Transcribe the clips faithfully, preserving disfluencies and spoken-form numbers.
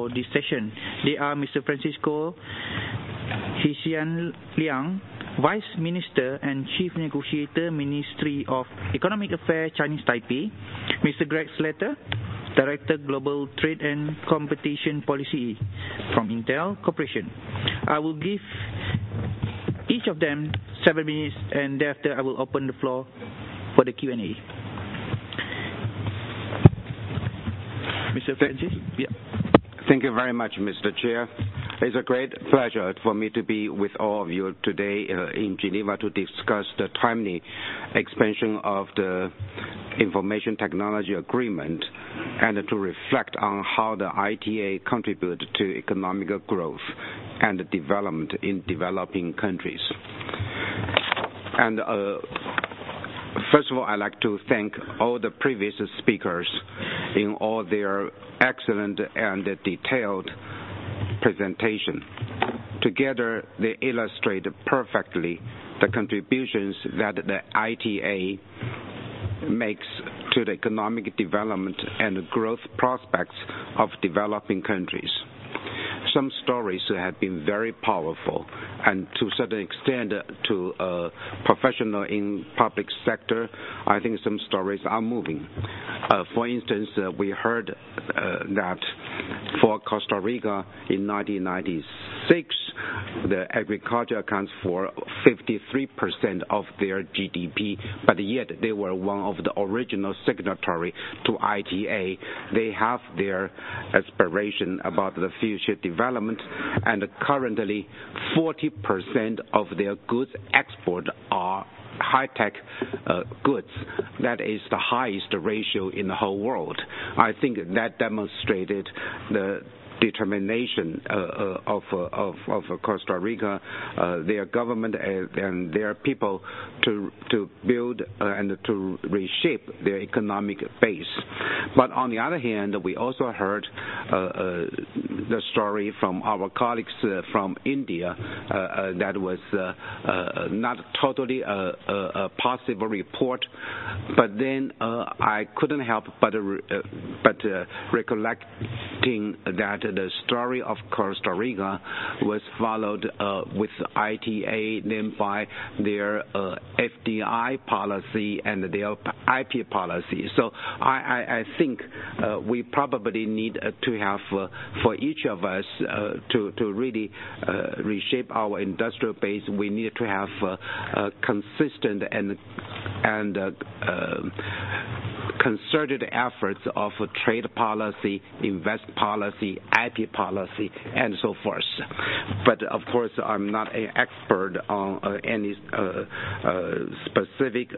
for this session. They are Mister Francisco Hsian Liang, Vice Minister and Chief Negotiator, Ministry of Economic Affairs, Chinese Taipei; Mister Greg Slater, Director Global Trade and Competition Policy from Intel Corporation. I will give each of them seven minutes, and thereafter I will open the floor for the Q and A. Mister Francis? Yeah. Thank you very much, Mister Chair. It's a great pleasure for me to be with all of you today uh, in Geneva to discuss the timely expansion of the Information Technology Agreement and to reflect on how the I T A contributes to economic growth and development in developing countries. And uh, first of all, I'd like to thank all the previous speakers in all their excellent and detailed presentation. Together, they illustrate perfectly the contributions that the I T A makes to the economic development and growth prospects of developing countries. Some stories have been very powerful, and to a certain extent, to a professional in public sector, I think some stories are moving. Uh, for instance, uh, we heard uh, that for Costa Rica in nineteen ninety-six, the agriculture accounts for fifty-three percent of their G D P, but yet they were one of the original signatory to I T A. They have their aspiration about the future development, and currently forty percent of their goods export are high-tech uh, goods. That is the highest ratio in the whole world. I think that demonstrated the determination uh, uh, of, uh, of of Costa Rica, uh, their government and, and their people to to build uh, and to reshape their economic base. But on the other hand, we also heard uh, uh, the story from our colleagues uh, from India uh, uh, that was uh, uh, not totally a, a, a possible report, but then uh, I couldn't help but uh, but uh, recollecting that the story of Costa Rica was followed uh, with I T A, then by their uh, F D I policy and their I P policy. So I, I, I think uh, we probably need uh, to have, uh, for each of us, uh, to, to really uh, reshape our industrial base, we need to have uh, uh, consistent and, and uh, uh, concerted efforts of trade policy, invest policy, I P policy, and so forth. But of course, I'm not an expert on uh, any uh, uh, specific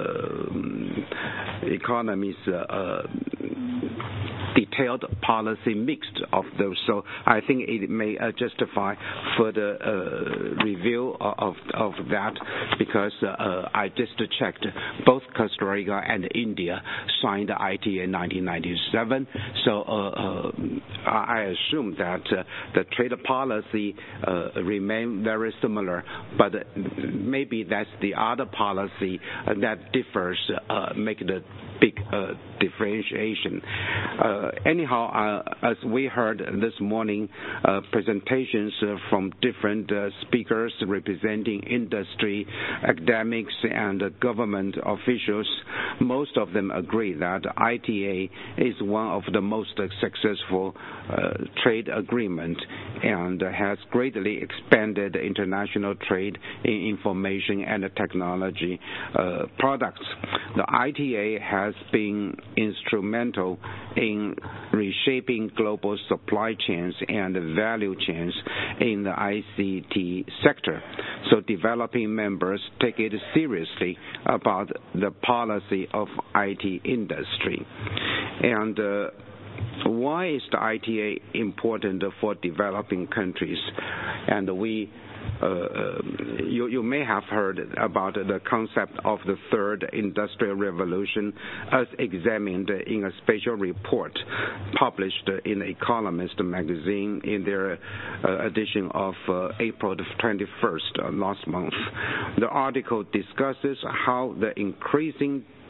uh, economies uh, detailed policy mixed of those. So I think it may uh, justify further uh, review of of that, because uh, I just checked both Costa Rica and India signed the I T A in nineteen ninety-seven. So uh, uh, I assume that uh, the trade policy uh, remain very similar, but maybe that's the other policy uh, that differs, uh, make the big uh, differentiation. Uh, anyhow, uh, as we heard this morning, uh, presentations uh, from different uh, speakers representing industry, academics, and uh, government officials, most of them agree that I T A is one of the most successful uh, trade agreements and has greatly expanded international trade in information and technology uh, products. The I T A has been instrumental in reshaping global supply chains and value chains in the I C T sector. So developing members take it seriously about the policy of I T industry. And uh, why is the I T A important for developing countries? And we Uh, you, you may have heard about the concept of the third industrial revolution as examined in a special report published in The Economist magazine in their uh, edition of uh, April twenty-first uh, last month. The article discusses how the increasing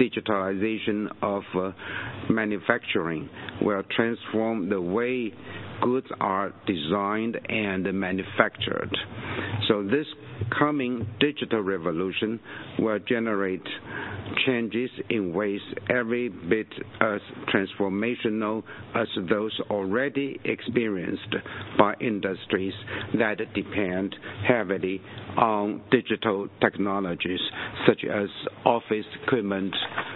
digitalization of uh, manufacturing will transform the way goods are designed and manufactured. So this coming digital revolution will generate changes in ways every bit as transformational as those already experienced by industries that depend heavily on digital technologies such as office equipment,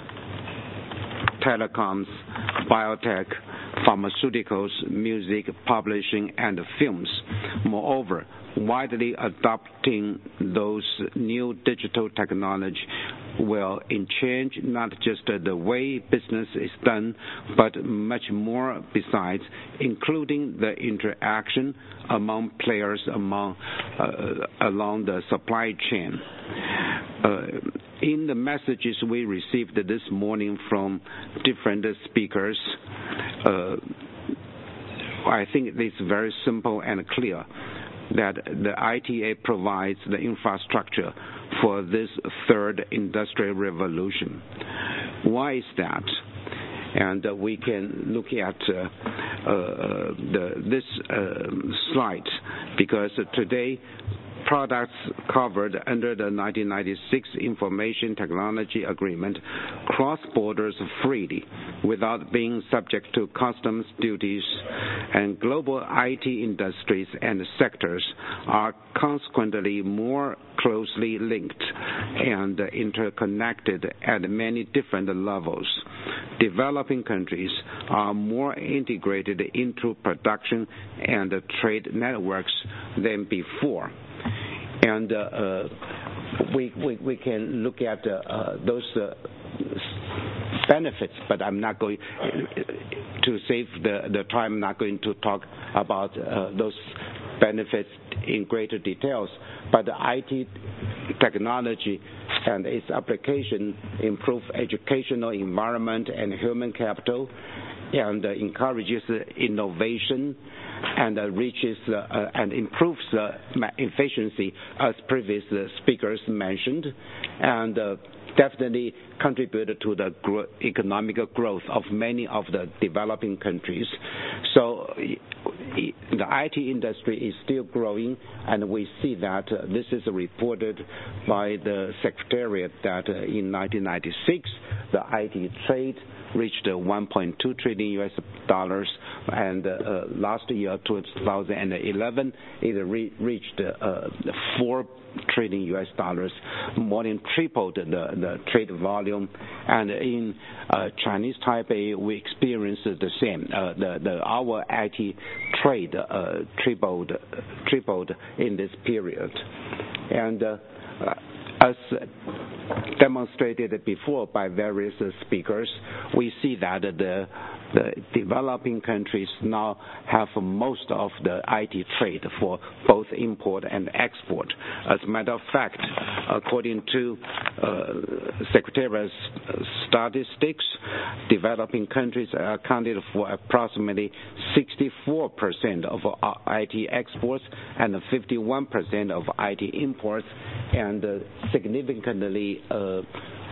telecoms, biotech, pharmaceuticals, music, publishing, and films. Moreover, widely adopting those new digital technology will change not just the way business is done, but much more besides, including the interaction among players among, uh, along the supply chain. Uh, in the messages we received this morning from different speakers, uh, I think it's very simple and clear that the I T A provides the infrastructure for this third industrial revolution. Why is that? And uh, we can look at uh, uh, the, this uh, slide, because uh, today products covered under the nineteen ninety-six Information Technology Agreement cross borders freely without being subject to customs duties, and global I T industries and sectors are consequently more closely linked and interconnected at many different levels. Developing countries are more integrated into production and trade networks than before. And uh, uh, we, we, we can look at uh, uh, those uh, benefits, but I'm not going to save the, the time. I'm not going to talk about uh, those benefits in greater details. But the I T technology and its application improve educational environment and human capital, and uh, encourages uh, innovation, and uh, reaches uh, uh, and improves uh, efficiency, as previous uh, speakers mentioned, and uh, definitely contributed to the gro economic growth of many of the developing countries. So the I T industry is still growing, and we see that uh, this is reported by the Secretariat that uh, in nineteen ninety-six the I T trade reached uh, one point two trillion U S dollars, and uh, uh, last year, two thousand eleven, it re reached uh, four trillion U S dollars, more than tripled the, the trade volume. And in uh, Chinese Taipei, we experienced the same. Uh, the, the our I T trade uh, tripled, tripled in this period, and. Uh, As demonstrated before by various speakers, we see that the, the developing countries now have most of the I T trade for both import and export. As a matter of fact, according to uh, Secretariat's statistics, developing countries accounted for approximately sixty-four percent of I T exports and fifty-one percent of I T imports, and uh, significantly uh,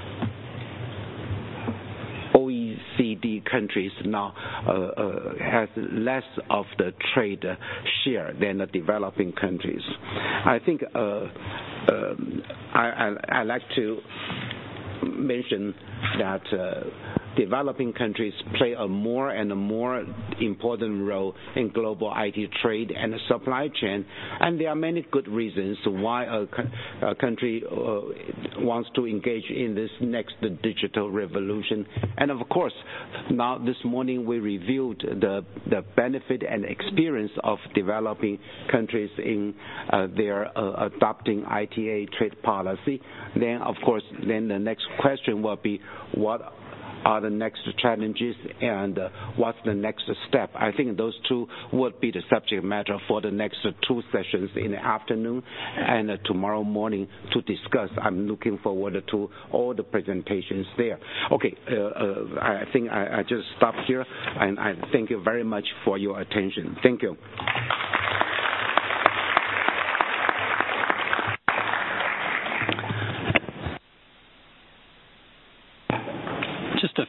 O E C D countries now uh, uh, has less of the trade share than the developing countries. I think uh, uh, I, I, I like to mention that uh, developing countries play a more and a more important role in global I T trade and supply chain, and there are many good reasons why a, a country uh, wants to engage in this next digital revolution. And of course, now this morning we reviewed the, the benefit and experience of developing countries in uh, their uh, adopting I T A trade policy. Then, of course, then the next question will be, what are the next challenges, and uh, what's the next step? I think those two would be the subject matter for the next uh, two sessions in the afternoon and uh, tomorrow morning to discuss. I'm looking forward to all the presentations there. Okay, uh, uh, I think I, I just stop here, and I thank you very much for your attention. Thank you.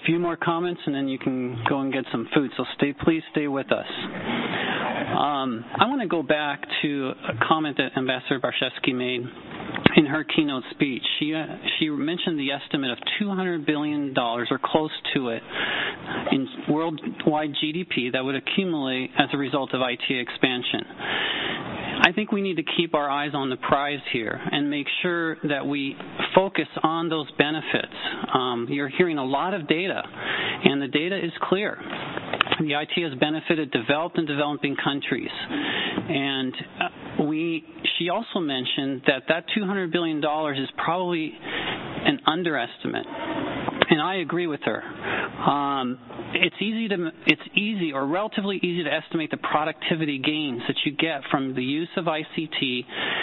few more comments, and then you can go and get some food. So stay, please stay with us. Um, I want to go back to a comment that Ambassador Barshevsky made in her keynote speech. She uh, she mentioned the estimate of two hundred billion dollars or close to it in worldwide G D P that would accumulate as a result of I T A expansion. I think we need to keep our eyes on the prize here and make sure that we focus on those benefits. Um, you're hearing a lot of data, and the data is clear. The I T has benefited developed and developing countries. And we, she also mentioned that that two hundred billion dollars is probably an underestimate. And I agree with her. Um, it's easy to it's easy or relatively easy to estimate the productivity gains that you get from the use of I C T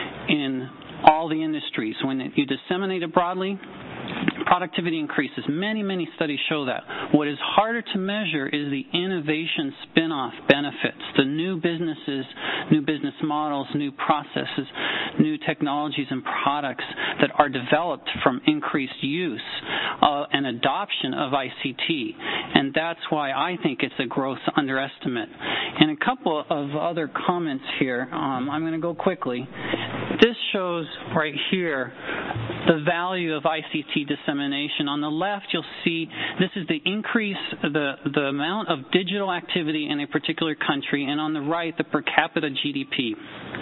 in all the industries. When you disseminate it broadly, productivity increases. Many, many studies show that. What is harder to measure is the innovation spin-off benefits, the new businesses, new business models, new processes, new technologies and products that are developed from increased use uh, and adoption of I C T. And that's why I think it's a gross underestimate. And a couple of other comments here. Um, I'm going to go quickly. This shows right here the value of I C T dissemination. On the left, you'll see this is the increase, the, the amount of digital activity in a particular country, and on the right, the per capita G D P.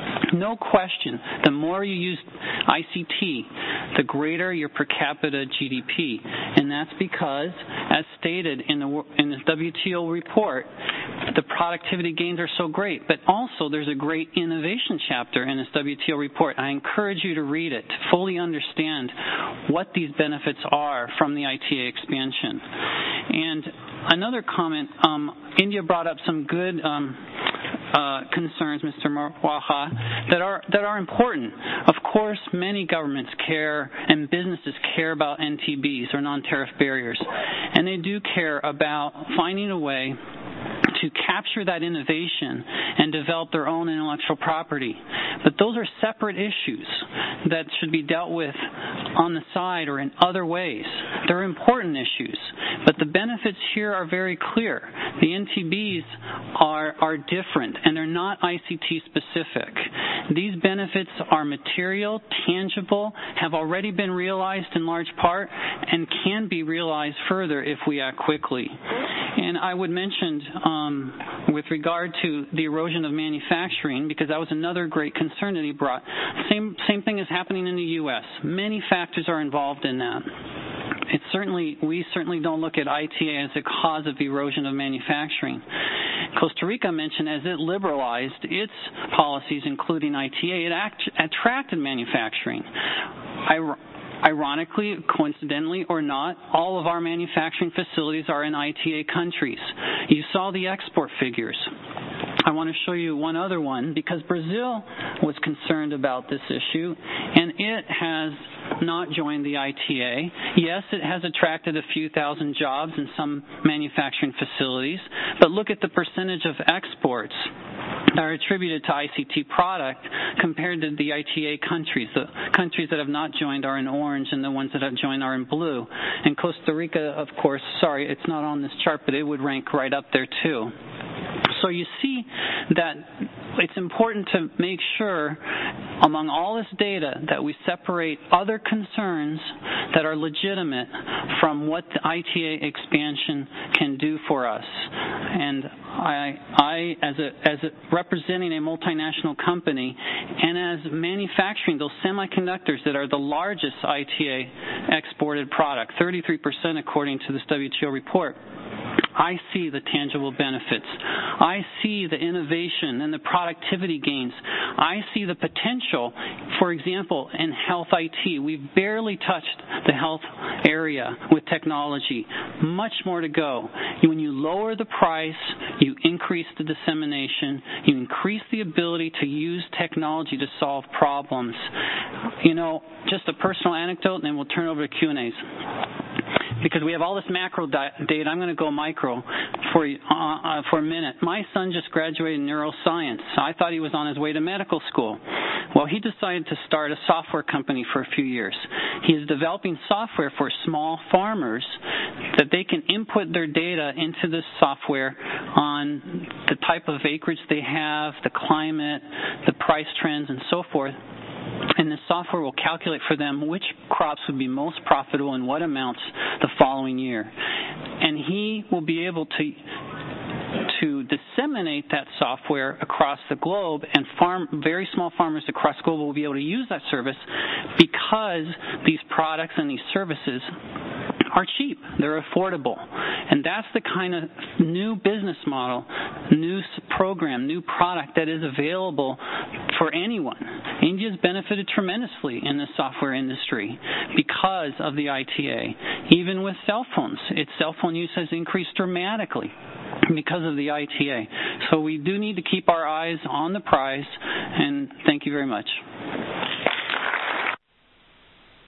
No question, the more you use I C T, the greater your per capita G D P. And that's because, as stated in the, in the W T O report, the productivity gains are so great. But also, there's a great innovation chapter in this W T O report. I encourage you to read it to fully understand what these benefits are from the I T A expansion. And another comment, um, India brought up some good um, uh, concerns, Mister Marwaha, that are that are important. Of course, many governments care and businesses care about N T Bs or non-tariff barriers, and they do care about finding a way to capture that innovation and develop their own intellectual property. But those are separate issues that should be dealt with on the side or in other ways. They're important issues, but the benefits here are very clear. The N T Bs are, are different, and they're not I C T specific. These benefits are material, tangible, have already been realized in large part, and can be realized further if we act quickly. And I would mention, um, with regard to the erosion of manufacturing, because that was another great concern that he brought, same, same thing is happening in the U S. Many factors are involved in that. It's certainly, we certainly don't look at I T A as a cause of erosion of manufacturing. Costa Rica mentioned as it liberalized its policies, including I T A, it act, attracted manufacturing. I, Ironically, coincidentally or not, all of our manufacturing facilities are in I T A countries. You saw the export figures. I want to show you one other one because Brazil was concerned about this issue, and it has not joined the I T A. Yes, it has attracted a few thousand jobs in some manufacturing facilities, but look at the percentage of exports that are attributed to I C T product compared to the I T A countries. The countries that have not joined are in orange, and the ones that have joined are in blue. And Costa Rica, of course, sorry, it's not on this chart, but it would rank right up there too. So you see that it's important to make sure among all this data that we separate other concerns that are legitimate from what the I T A expansion can do for us. And I, I as a, as a representing a multinational company and as manufacturing those semiconductors that are the largest I T A exported product, thirty-three percent according to this W T O report, I see the tangible benefits. I see the innovation and the productivity gains. I see the potential, for example, in health I T. We've barely touched the health area with technology. Much more to go. When you lower the price, you increase the dissemination, you increase the ability to use technology to solve problems. You know, just a personal anecdote, and then we'll turn over to Q and A's. Because we have all this macro data, I'm going to go micro for uh, uh, for a minute. My son just graduated in neuroscience. I thought he was on his way to medical school. Well, he decided to start a software company for a few years. He is developing software for small farmers that they can input their data into this software on the type of acreage they have, the climate, the price trends, and so forth. And the software will calculate for them which crops would be most profitable and what amounts the following year. And he will be able to to disseminate that software across the globe, and farm very small farmers across the globe will be able to use that service because these products and these services are cheap. They're affordable. And that's the kind of new business model, new program, new product that is available for anyone. India's benefited tremendously in the software industry because of the I T A. Even with cell phones, its cell phone use has increased dramatically because of the I T A. So we do need to keep our eyes on the prize, and thank you very much.